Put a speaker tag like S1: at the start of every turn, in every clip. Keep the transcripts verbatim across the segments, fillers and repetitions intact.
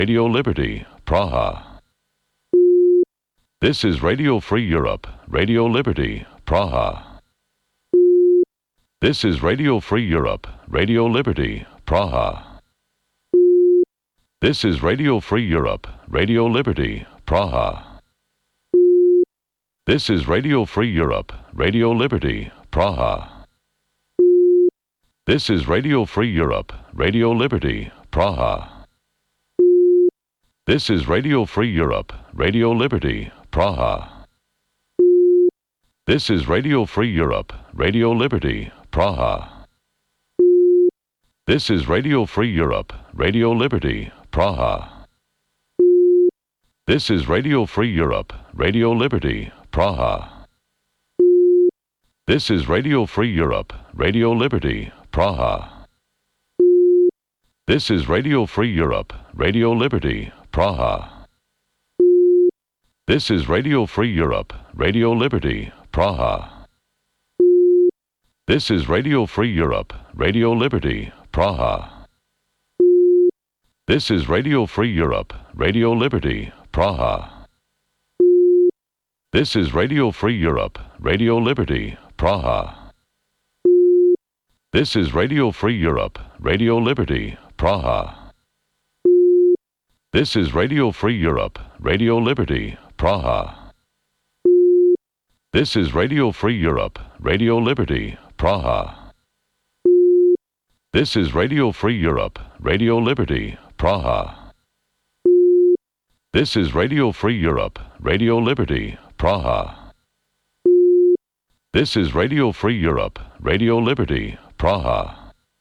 S1: Radio Liberty, Praha. This is Radio Free Europe, Radio Liberty, Praha. This is Radio Free Europe, Radio Liberty, Praha. This is Radio Free Europe, Radio Liberty, Praha. This is Radio Free Europe, Radio Liberty, Praha. This is Radio Free Europe, Radio Liberty, Praha. This is Radio Free Europe, Radio Liberty, Praha. This is Radio Free Europe, Radio Liberty, Praha. This is Radio Free Europe, Radio Liberty, Praha. This is Radio Free Europe, Radio Liberty, Praha. This is Radio Free Europe, Radio Liberty, Praha. This is Radio Free Europe, Radio Liberty, Praha. This is Radio Free Europe, Radio Liberty, Praha. This is Radio Free Europe, Radio Liberty, Praha. This is Radio Free Europe, Radio Liberty, Praha. This is Radio Free Europe, Radio Liberty, Praha. This is Radio Free Europe, Radio Liberty, Praha. This is Radio Free Europe, Radio Liberty, Praha. This is Radio Free Europe, Radio Liberty, Praha. This is Radio Free Europe, Radio Liberty, Praha. This is Radio Free Europe, Radio Liberty, Praha. This is Radio Free Europe, Radio Liberty, Praha.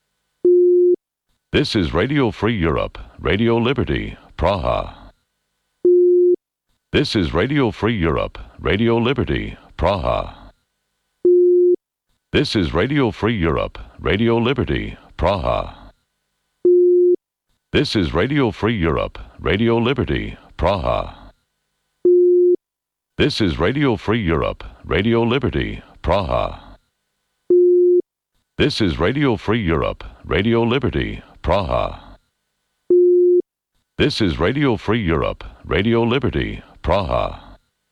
S1: This is Radio Free Europe, Radio Liberty, Praha. This is Radio Free Europe, Radio Liberty, Praha. This is Radio Free Europe, Radio Liberty, Praha. This is Radio Free Europe, Radio Liberty, Praha. This is Radio Free Europe, Radio Liberty, Praha. This is Radio Free Europe, Radio Liberty, Praha. This is Radio Free Europe, Radio Liberty, Praha.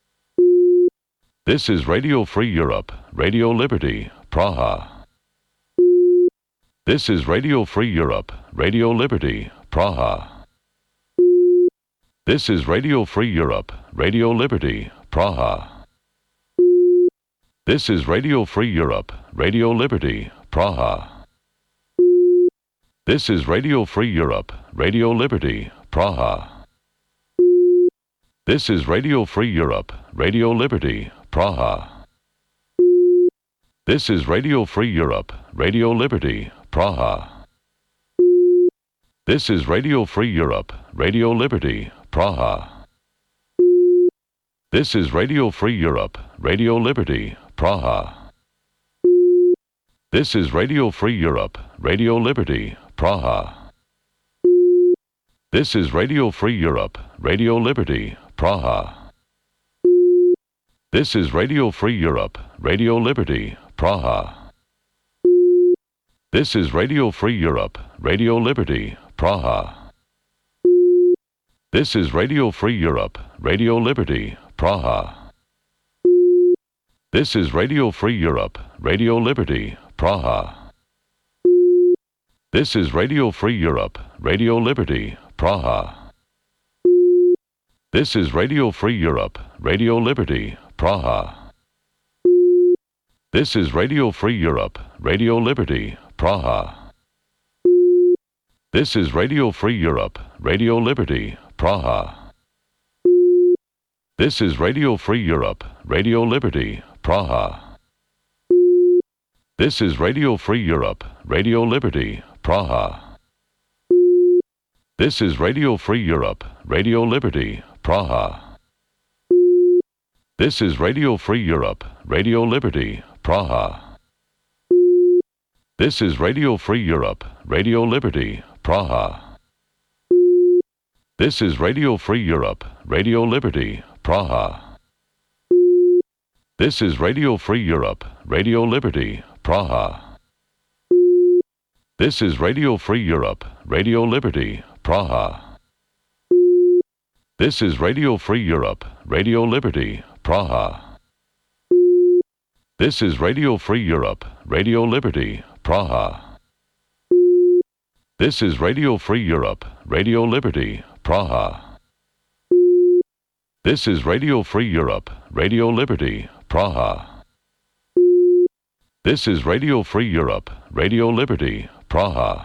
S1: This is Radio Free Europe, Radio Liberty, Praha. This is Radio Free Europe, Radio Liberty, Praha. This is Radio Free Europe, Radio Liberty, Praha. This is Radio Free Europe, Radio Liberty, Praha. This is Radio Free Europe, Radio Liberty, Praha. This is Radio Free Europe, Radio Liberty, Praha. This is Radio Free Europe, Radio Liberty, Praha. This is Radio Free Europe, Radio Liberty, Praha. This is Radio Free Europe, Radio Liberty, Praha. This is Radio Free Europe, Radio Liberty, Praha. This is Radio Free Europe, Radio Liberty, Praha. This is Radio Free Europe, Radio Liberty, Praha. This is Radio Free Europe, Radio Liberty, Praha. This is Radio Free Europe, Radio Liberty, Praha. This is Radio Free Europe, Radio Liberty, Praha. This is Radio Free Europe, Radio Liberty, Praha. This is Radio Free Europe, Radio Liberty, Praha. This is Radio Free Europe, Radio Liberty, Praha. This is Radio Free Europe, Radio Liberty, Praha. This is Radio Free Europe, Radio Liberty, Praha. This is Radio Free Europe, Radio Liberty, Praha. This is Radio Free Europe, Radio Liberty, Praha. This is Radio Free Europe, Radio Liberty, Praha. This is Radio Free Europe, Radio Liberty, Praha. This is Radio Free Europe, Radio Liberty, Praha. This is Radio Free Europe, Radio Liberty, Praha. This is Radio Free Europe, Radio Liberty, Praha. This is Radio Free Europe, Radio Liberty, Praha. This is Radio Free Europe, Radio Liberty, Praha. This is Radio Free Europe, Radio Liberty, Praha. This is Radio Free Europe, Radio Liberty, Praha. This is Radio Free Europe, Radio Liberty, Praha.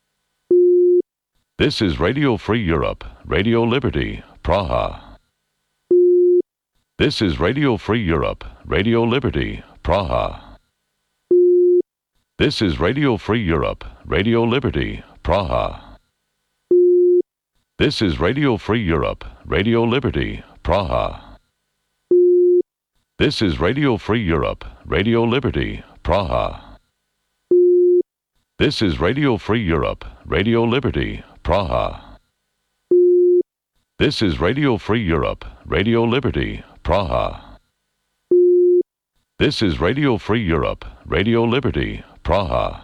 S1: This is Radio Free Europe, Radio Liberty, Praha. This is Radio Free Europe, Radio Liberty, Praha. This is Radio Free Europe, Radio Liberty, Praha. This is Radio Free Europe, Radio Liberty, Praha. This is Radio Free Europe, Radio Liberty, Praha. This is Radio Free Europe, Radio Liberty, Praha. This is Radio Free Europe, Radio Liberty, Praha. This is Radio Free Europe, Radio Liberty, Praha.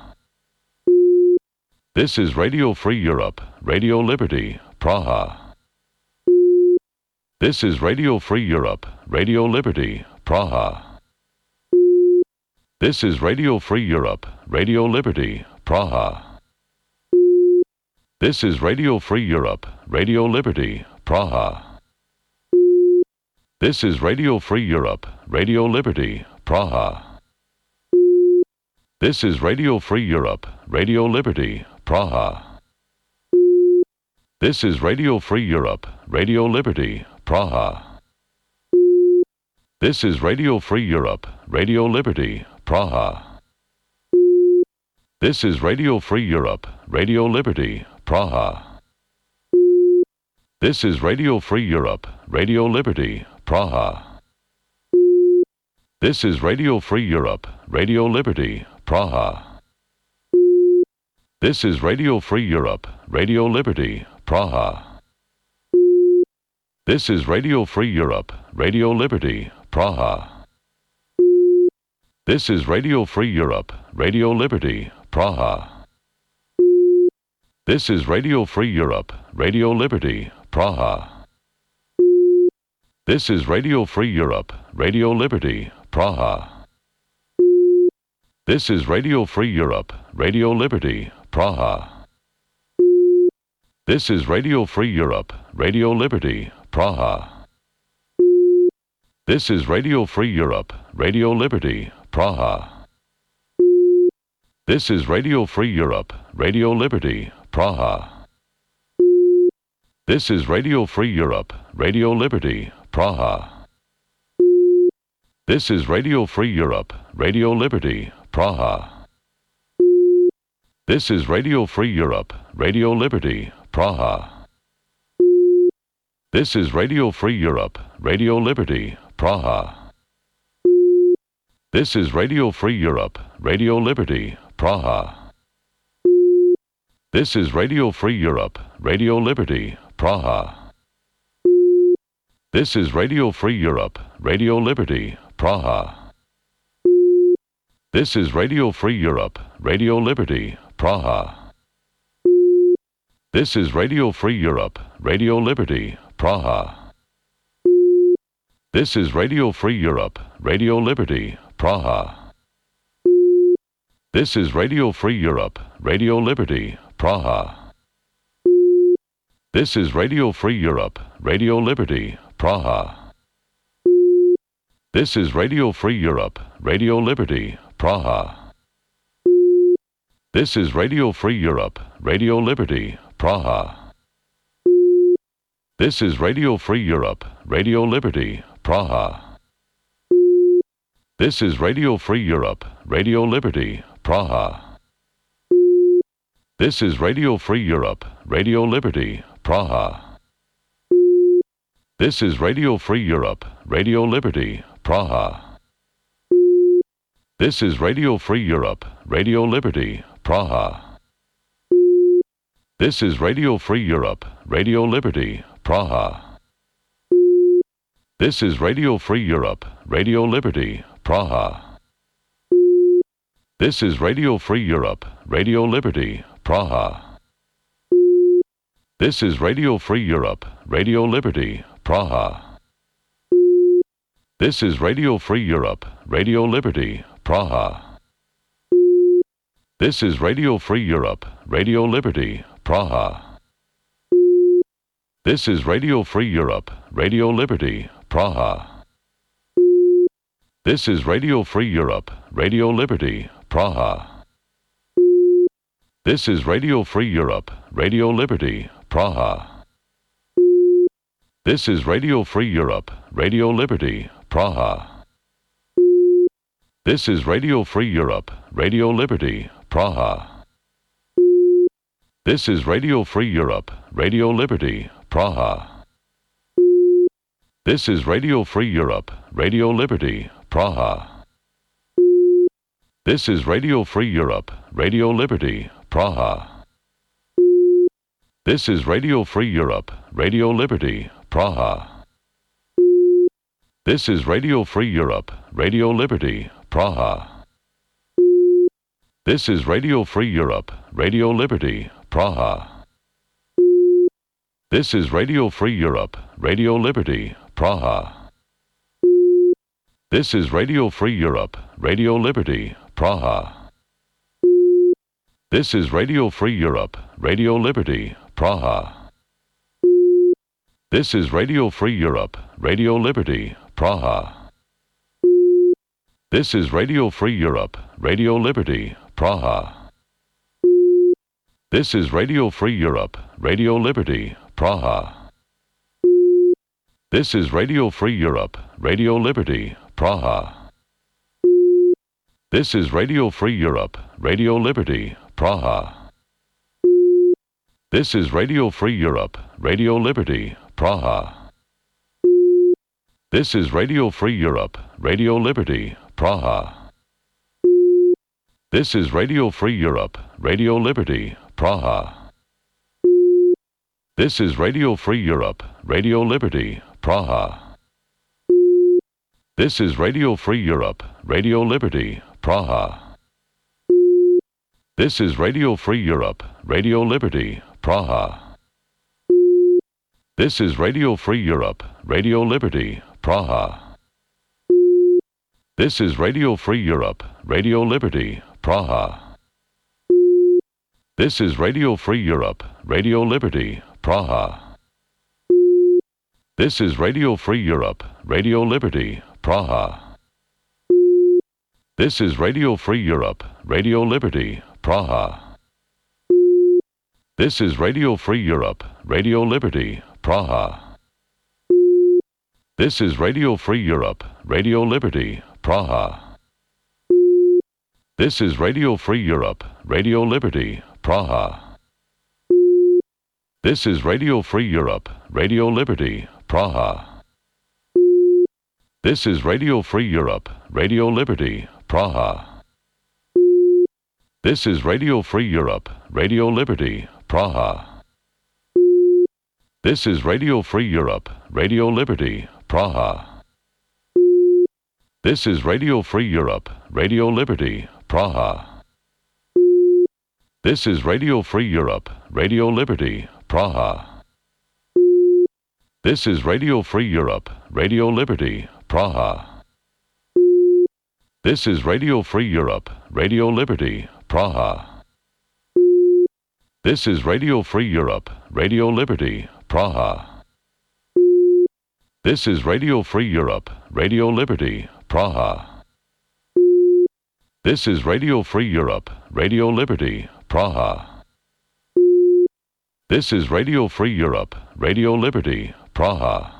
S1: This is Radio Free Europe, Radio Liberty, Praha. This is Radio Free Europe, Radio Liberty, Praha. This is Radio Free Europe, Radio Liberty, Praha. This is Radio Free Europe, Radio Liberty, Praha. This is Radio Free Europe, Radio Liberty, Praha. This is Radio Free Europe, Radio Liberty, Praha. This is Radio Free Europe, Radio Liberty, Praha. This is Radio Free Europe, Radio Liberty, Praha. This is Radio Free Europe, Radio Liberty, Praha. This is Radio Free Europe, Radio Liberty, Praha. This is Radio Free Europe, Radio Liberty, Praha. This is Radio Free Europe, Radio Liberty, Praha. This is Radio Free Europe, Radio Liberty, Praha. This is Radio Free Europe, Radio Liberty, Praha. This is Radio Free Europe, Radio Liberty, Praha. This is Radio Free Europe, Radio Liberty, Praha. This is Radio Free Europe, Radio Liberty, Praha. This is Radio Free Europe, Radio Liberty, Praha. This is Radio Free Europe, Radio Liberty, Praha. This is Radio Free Europe, Radio Liberty, Praha. This is Radio Free Europe, Radio Liberty, Praha. This is Radio Free Europe, Radio Liberty, Praha. This is Radio Free Europe, Radio Liberty, Praha. This is Radio Free Europe, Radio Liberty, Praha. This is Radio Free Europe, Radio Liberty, Praha. This is Radio Free Europe, Radio Liberty, Praha. This is Radio Free Europe, Radio Liberty, Praha. This is Radio Free Europe, Radio Liberty, Praha. This is Radio Free Europe, Radio Liberty, Praha. This is Radio Free Europe, Radio Liberty, Praha. This is Radio Free Europe, Radio Liberty, Praha. This is Radio Free Europe, Radio Liberty, Praha. This is Radio Free Europe, Radio Liberty, Praha. This is Radio Free Europe, Radio Liberty, Praha. This is Radio Free Europe, Radio Liberty, Praha. This is Radio Free Europe, Radio Liberty, Praha. This is Radio Free Europe, Radio Liberty, Praha. This is Radio Free Europe, Radio Liberty, Praha. This is Radio Free Europe, Radio Liberty, Praha. This is Radio Free Europe, Radio Liberty, Praha. This is Radio Free Europe, Radio Liberty, Praha. This is Radio Free Europe, Radio Liberty, Praha. This is Radio Free Europe, Radio Liberty, Praha. This is Radio Free Europe, Radio Liberty, Praha. This is Radio Free Europe, Radio Liberty, Praha. This is Radio Free Europe, Radio Liberty, Praha. This is Radio Free Europe, Radio Liberty, Praha. This is Radio Free Europe, Radio Liberty, Praha. This is Radio Free Europe, Radio Liberty, Praha. This is Radio Free Europe, Radio Liberty, Praha. This is Radio Free Europe, Radio Liberty, Praha. This is Radio Free Europe, Radio Liberty, Praha. This is Radio Free Europe, Radio Liberty, Praha. This is Radio Free Europe, Radio Liberty, Praha. This is Radio Free Europe, Radio Liberty, Praha. This is Radio Free Europe, Radio Liberty, Praha. This is Radio Free Europe, Radio Liberty, Praha. This is Radio Free Europe, Radio Liberty, Praha. This is Radio Free Europe, Radio Liberty, Praha. This is Radio Free Europe, Radio Liberty, Praha. This is Radio Free Europe, Radio Liberty, Praha. This is Radio Free Europe, Radio Liberty, Praha. This is Radio Free Europe, Radio Liberty, Praha. This is Radio Free Europe, Radio Liberty, Praha. This is Radio Free Europe, Radio Liberty, Praha. This is Radio Free Europe, Radio Liberty, Praha. This is Radio Free Europe, Radio Liberty, Praha. This is Radio Free Europe, Radio Liberty, Praha. This is Radio Free Europe, Radio Liberty, Praha. This is Radio Free Europe, Radio Liberty, Praha. This is Radio Free Europe, Radio Liberty, Praha. This is Radio Free Europe, Radio Liberty, Praha. This is Radio Free Europe, Radio Liberty, Praha. This is Radio Free Europe, Radio Liberty, Praha. This is Radio Free Europe, Radio Liberty, Praha. This is Radio Free Europe, Radio Liberty, Praha. This is Radio Free Europe, Radio Liberty, Praha. This is Radio Free Europe, Radio Liberty, Praha. This is Radio Free Europe, Radio Liberty, Praha. This is Radio Free Europe, Radio Liberty, Praha. This is Radio Free Europe, Radio Liberty, Praha. This is Radio Free Europe, Radio Liberty, Praha. This is Radio Free Europe, Radio Liberty, Praha. This is Radio Free Europe, Radio Liberty, Praha. This is Radio Free Europe, Radio Liberty, Praha. This is Radio Free Europe, Radio Liberty, Praha. This is Radio Free Europe, Radio Liberty, Praha. This is Radio Free Europe, Radio Liberty, Praha. This is Radio Free Europe, Radio Liberty, Praha. This is Radio Free Europe, Radio Liberty, Praha.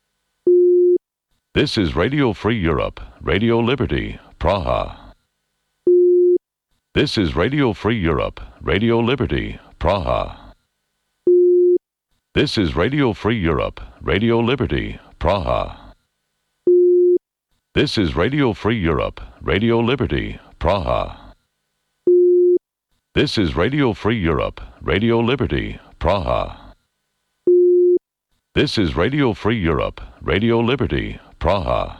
S1: This is Radio Free Europe, Radio Liberty, Praha. This is Radio Free Europe, Radio Liberty, Praha. This is Radio Free Europe, Radio Liberty, Praha. This is Radio Free Europe, Radio Liberty, Praha. This is Radio Free Europe, Radio Liberty, Praha. This is Radio Free Europe, Radio Liberty, Praha.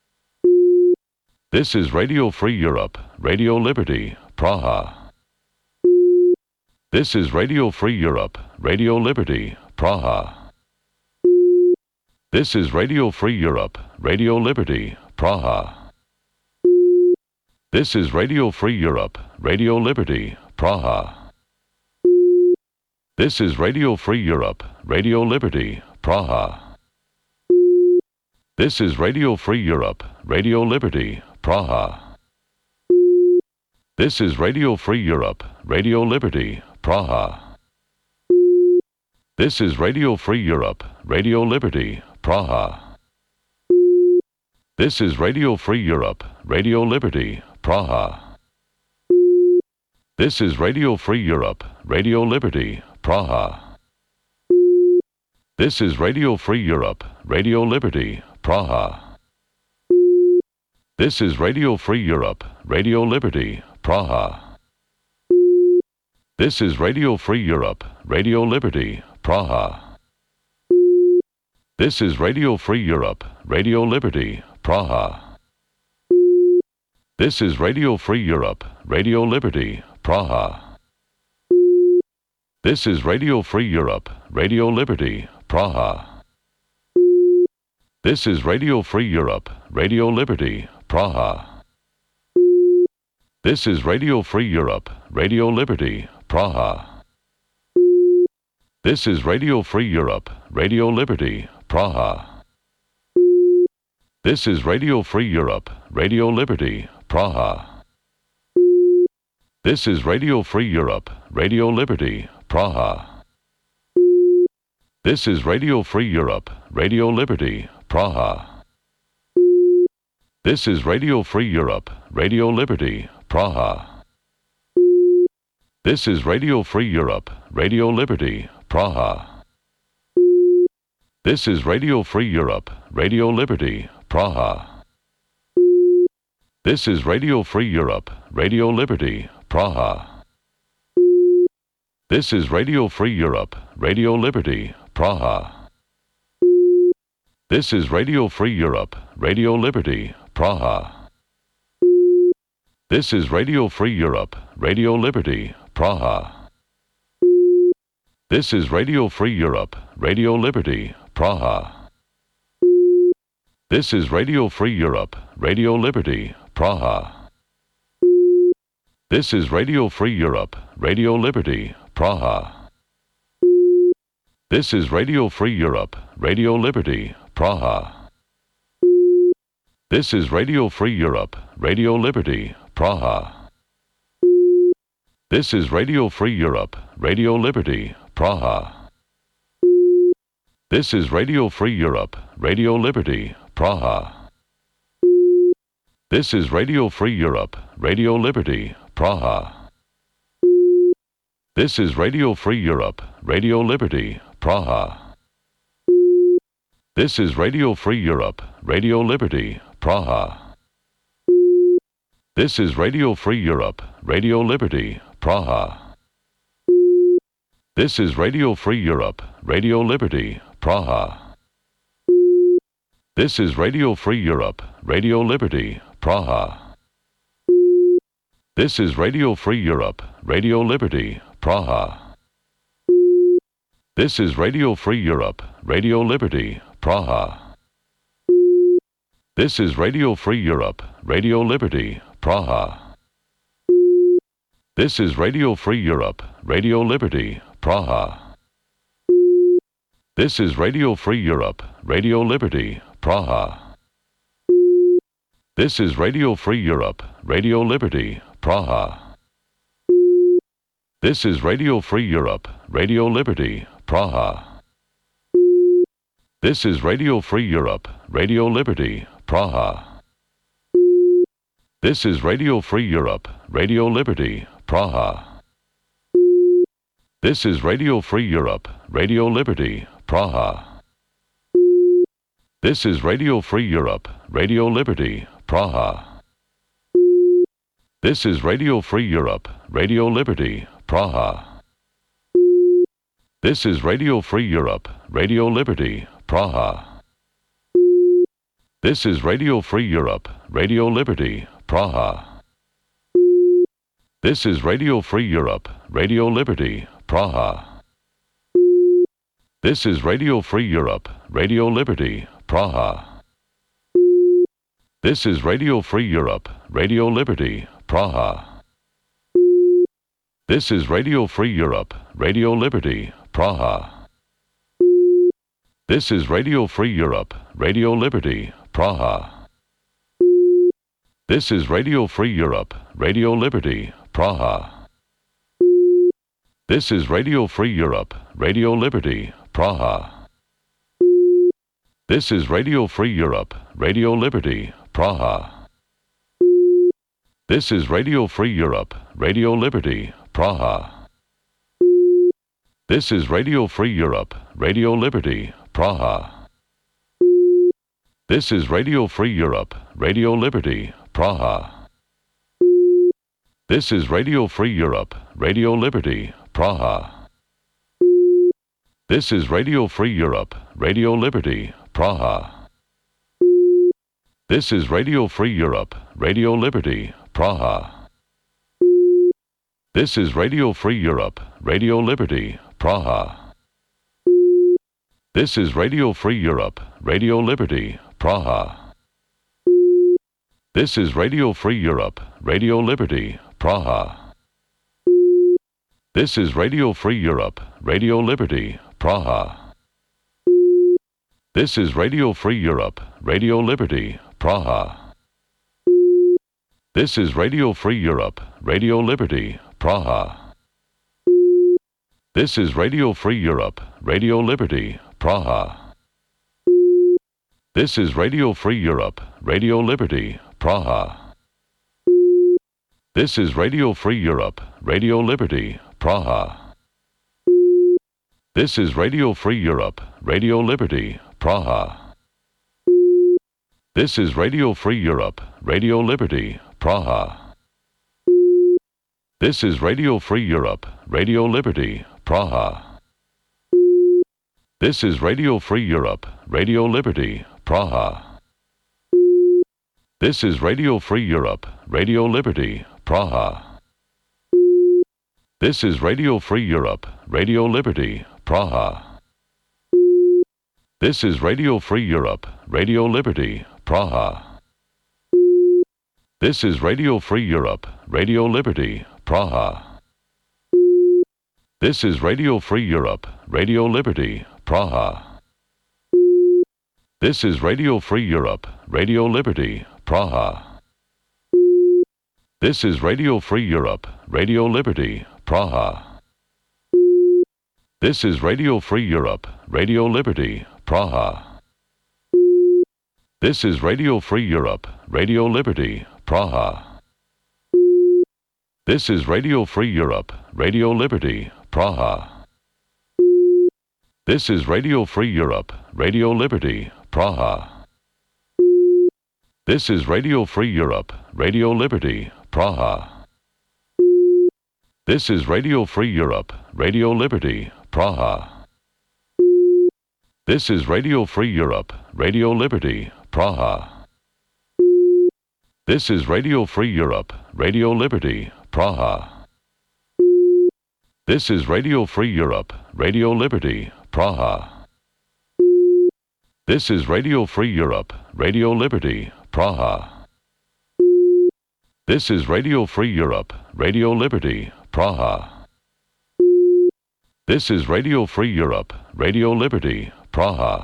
S1: This is Radio Free Europe, Radio Liberty, Praha. This is Radio Free Europe, Radio Liberty, Praha. This is Radio Free Europe, Radio Liberty, Praha. This is Radio Free Europe, Radio Liberty, Praha. This is Radio Free Europe, Radio Liberty, Praha. This is Radio Free Europe, Radio Liberty, Praha. This is Radio Free Europe, Radio Liberty, Praha. This is Radio Free Europe, Radio Liberty, Praha. This is Radio Free Europe, Radio Liberty, Praha. This is Radio Free Europe, Radio Liberty, Praha. This is Radio Free Europe, Radio Liberty, Praha. This is Radio Free Europe, Radio Liberty, Praha. This is Radio Free Europe, Radio Liberty, Praha. This is Radio Free Europe, Radio Liberty, Praha. This is Radio Free Europe, Radio Liberty, Praha. This is Radio Free Europe, Radio Liberty, Praha. This is Radio Free Europe, Radio Liberty, Praha. This is Radio Free Europe, Radio Liberty, Praha. This is Radio Free Europe, Radio Liberty, Praha. This is Radio Free Europe, Radio Liberty, Praha. This is Radio Free Europe, Radio Liberty, Praha. This is Radio Free Europe, Radio Liberty, Praha. This is Radio Free Europe, Radio Liberty, Praha. This is Radio Free Europe, Radio Liberty, Praha. This is Radio Free Europe, Radio Liberty, Praha. This is Radio Free Europe, Radio Liberty, Praha. This is Radio Free Europe, Radio Liberty, Praha. This is Radio Free Europe, Radio Liberty, Praha. This is Radio Free Europe, Radio Liberty, Praha. This is Radio Free Europe, Radio Liberty, Praha. This is Radio Free Europe, Radio Liberty, Praha. This is Radio Free Europe, Radio Liberty, Praha. This is Radio Free Europe, Radio Liberty, Praha. This is Radio Free Europe, Radio Liberty, Praha. This is Radio Free Europe, Radio Liberty, Praha. This is Radio Free Europe, Radio Liberty, Praha. This is Radio Free Europe, Radio Liberty, Praha. This is Radio Free Europe, Radio Liberty, Praha. This is Radio Free Europe, Radio Liberty, Praha. This is Radio Free Europe, Radio Liberty, Praha. This is Radio Free Europe, Radio Liberty, Praha. This is Radio Free Europe, Radio Liberty, Praha. This is Radio Free Europe, Radio Liberty, Praha. This is Radio Free Europe, Radio Liberty, Praha. This is Radio Free Europe, Radio Liberty, Praha. This is Radio Free Europe, Radio Liberty, Praha. This is Radio Free Europe, Radio Liberty, Praha. This is Radio Free Europe, Radio Liberty, Praha. This is Radio Free Europe, Radio Liberty, Praha. This is Radio Free Europe, Radio Liberty, Praha. This is Radio Free Europe, Radio Liberty, Praha. This is Radio Free Europe, Radio Liberty, Praha. This is Radio Free Europe, Radio Liberty, Praha. This is Radio Free Europe, Radio Liberty, Praha. This is Radio Free Europe, Radio Liberty, Praha. This is Radio Free Europe, Radio Liberty, Praha. This is Radio Free Europe, Radio Liberty, Praha. This is Radio Free Europe, Radio Liberty, Praha. This is Radio Free Europe, Radio Liberty, Praha. This is Radio Free Europe, Radio Liberty, Praha. This is Radio Free Europe, Radio Liberty, Praha. This is Radio Free Europe, Radio Liberty, Praha. This is Radio Free Europe, Radio Liberty, Praha. This is Radio Free Europe, Radio Liberty, Praha. This is Radio Free Europe, Radio Liberty, Praha. This is Radio Free Europe, Radio Liberty, Praha. This is Radio Free Europe, Radio Liberty, Praha. This is Radio Free Europe, Radio Liberty, Praha. This is Radio Free Europe, Radio Liberty, Praha. This is Radio Free Europe, Radio Liberty, Praha. This is Radio Free Europe, Radio Liberty, Praha. This is Radio Free Europe, Radio Liberty, Praha. This is Radio Free Europe, Radio Liberty, Praha. This is Radio Free Europe, Radio Liberty, Praha. This is Radio Free Europe, Radio Liberty, Praha. This is Radio Free Europe, Radio Liberty, Praha. This is Radio Free Europe, Radio Liberty, Praha. This is Radio Free Europe, Radio Liberty, Praha. This is Radio Free Europe, Radio Liberty, Praha. This is Radio Free Europe, Radio Liberty, Praha. This is Radio Free Europe, Radio Liberty, Praha. This is Radio Free Europe, Radio Liberty, Praha. This is Radio Free Europe, Radio Liberty, Praha. This is Radio Free Europe, Radio Liberty, Praha. This is Radio Free Europe, Radio Liberty, Praha. This is Radio Free Europe, Radio Liberty, Praha. This is Radio Free Europe, Radio Liberty, Praha. This is Radio Free Europe, Radio Liberty, Praha. This is Radio Free Europe, Radio Liberty, Praha. This is Radio Free Europe, Radio Liberty, Praha. This is Radio Free Europe, Radio Liberty, Praha. This is Radio Free Europe, Radio Liberty, Praha. This is Radio Free Europe, Radio Liberty, Praha. This is Radio Free Europe, Radio Liberty, Praha. This is Radio Free Europe, Radio Liberty, Praha. This is Radio Free Europe, Radio Liberty, Praha. This is Radio Free Europe, Radio Liberty, Praha. This is Radio Free Europe, Radio Liberty, Praha. This is Radio Free Europe, Radio Liberty, Praha. This is Radio Free Europe, Radio Liberty, Praha. This is Radio Free Europe, Radio Liberty, Praha. This is Radio Free Europe, Radio Liberty, Praha.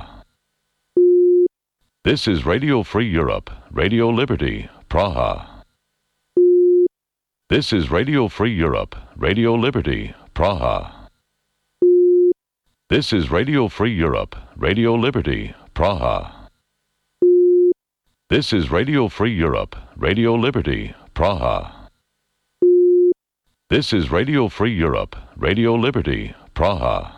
S1: This is Radio Free Europe, Radio Liberty, Praha. This is Radio Free Europe, Radio Liberty, Praha. This is Radio Free Europe, Radio Liberty, Praha. This is Radio Free Europe, Radio Liberty, Praha. This is Radio Free Europe, Radio Liberty, Praha.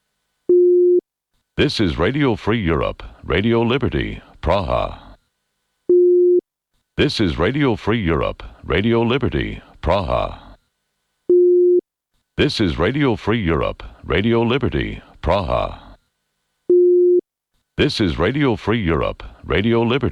S1: This is Radio Free Europe, Radio Liberty, Praha. This is Radio Free Europe, Radio Liberty, Praha. This is Radio Free Europe, Radio Liberty, Praha. This is Radio Free Europe, Radio Liberty.